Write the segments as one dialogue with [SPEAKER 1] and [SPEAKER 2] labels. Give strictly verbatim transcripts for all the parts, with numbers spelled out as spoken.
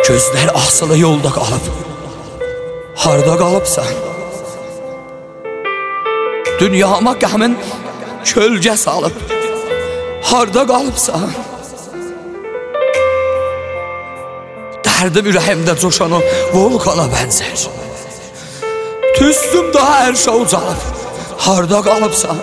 [SPEAKER 1] Gözlər asılı yolda qalıb, harda qalıbsan? Dünyama qəmin kölgə salıb, harda qalıbsan? Dərdim ürəyimdə coşan o volkana bənzər. Tüstüm daha ərşə ucalıb, harda qalıbsan?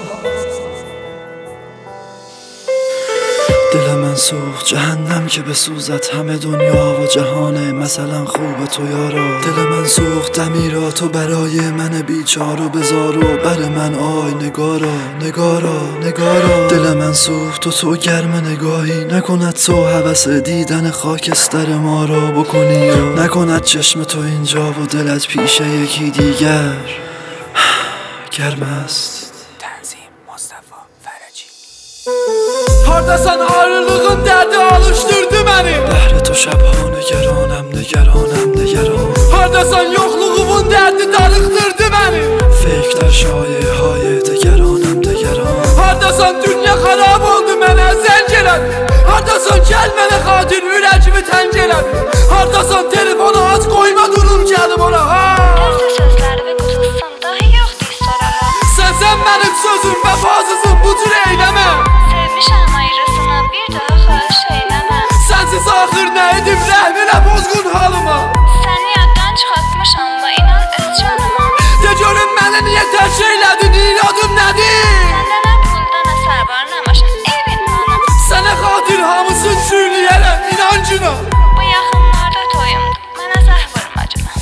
[SPEAKER 2] دل من سوخت جهنم که بسوزد همه دنیا و جهانه مثلا خوب تو یارا. دل من سوخت امیرا تو برای من بیچارو بذار و بر من آی نگارا نگارا نگارا. دل من سوخت تو تو گرم نگاهی نکند تو هوس دیدن خاکستر ما را بکنی و نکند چشم تو اینجا و دلت پیش یکی دیگر گرم است.
[SPEAKER 1] تنظیم مصطفی فرجی.
[SPEAKER 3] Hardasan ayrılığın dərdi alışdırdı məni.
[SPEAKER 2] Bəhrə to şəbha nəgəranəm, nəgəranəm, nəgəran.
[SPEAKER 3] Hardasan yoxluğumun dərdi darıxdırdı məni.
[SPEAKER 2] Feyklər şayə hayə dəgəranəm, dəgəran.
[SPEAKER 3] Hardasan dünya xarab oldu mənə zəng elədi. Hardasan gəl mənə xatir ürəyimi təng elədi. Hardasan telefonu aç qoyma durum gəlim ona ha.
[SPEAKER 4] Gözdə sözləri və qutulsan dahi yoxdur sorağa.
[SPEAKER 3] Sən sən mənim sözüm vəfasızım bu cür eyləmə.
[SPEAKER 4] Sevmişəm ayrısına bir daha xahiş eyləmə.
[SPEAKER 3] Sənsiz axır nə edim rəhminə bozğun halıma.
[SPEAKER 4] Səni yaddan çıxartmışam da inan öz canıma.
[SPEAKER 3] De görüm mənə niyə tərk eylədin, iradın nədir?
[SPEAKER 4] Səndə nə pulda nə sər var nə maşın evin hanım.
[SPEAKER 3] Sənə xatir hamısını çürləyərəm inancına.
[SPEAKER 4] Bu yaxınlarda toyumdur mənə zəh vurma canım.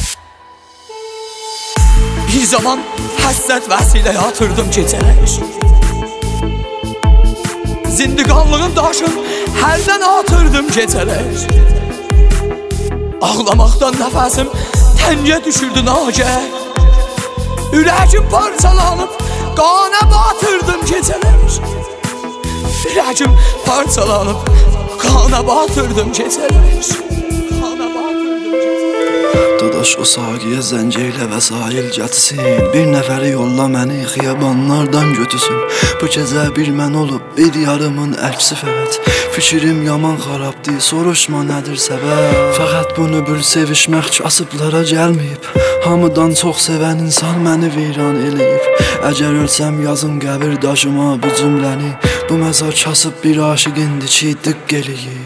[SPEAKER 1] Bir zaman həsrət vəsilə yatırdım gecələr. Zindiqanlığın daşın hərdən atırdım gecələr. Ağlamaqdan nəfəsim təngə düşürdü nagər. Ürəyim parçalanıb qana batırdım gecələr. Ürəyim parçalanıb qana batırdım gecələr. Qana batırdım gecələr.
[SPEAKER 2] Dadaş o saqiyə zəng eylə vəsail gəlsin. Bir nəfəri yolla məni xiyabanlardan götüsün. Bu gecə bir mən olub bir yarımın əksi fəqət. Fikrim yaman xarabdır, soruşma nədir səbəb. Fəqət bunu bir sevişmək kasıblara gəlməyib. Hamıdan çox sevən insan məni viran eləyib. Əgər ölsəm yazın qəbir daşıma bu cümləni. Bu məzar kasıb bir aşiqindir ki dıqq eləyib.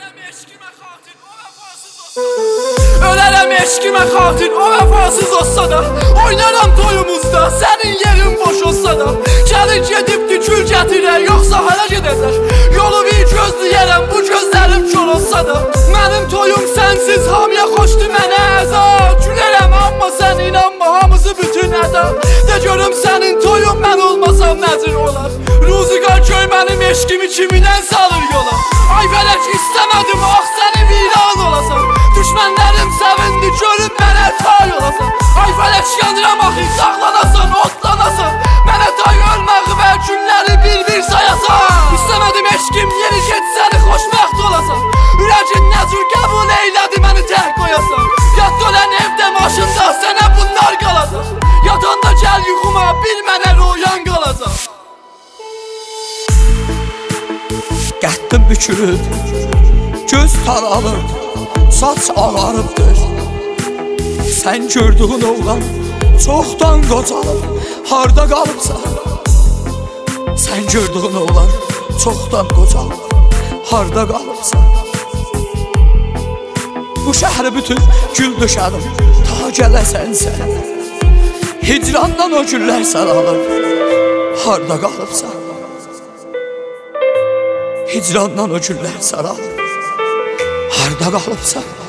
[SPEAKER 3] Ölərəm eşkimə xatir o vəfasız olsa da. Oynaram toyumuzda sənin yerin boş olsa da. Gəlin gedib tükül gətirək yoxsa hara gedəcək. Yolu bir gözləyərəm bu gözlərim kör olsa da. Mənim toyum sənsiz hamıya xoşdur mənə əza. Gülərəm amma sən inanma hamısı bütün əda. De görüm sənin toyun mən olmasam nəcür olar. Ruziqar göy mənim eşkimi kimidən salır yola. Ay fələk istəmədim ax səni viran olasan. Düşmənlərim sevindi görüb mənə tay olasan. Ay fələk yanıram axı saxlanasan otlanasan. Mənə tay ölməği və günləri bir-bir sayasan. İstəmədim eşkim yeri get səni xoşbəxt olasan. Ürəkin nəcür qəbul eylədi məni tək qoyasan. Yat ölən evdə maşında sənə bunlar qalacaq. Yatanda gəl yuxuma bir mənə royan qalacaq.
[SPEAKER 1] Qəddim bükülüb, göz taralıb, saç ağarıbdır. Sən gördüğün oğlan çoxdan qocalıb, harda qalıbsan? Sən gördüğün oğlan çoxdan qocalıb, harda qalıbsan? Bu şəhri bütün gül döşədim, ta gələsən sən. Hicrandan o güllər saralıb, harda qalıbsan? Hicrandan o güllər saralıb, harda qalıbsan?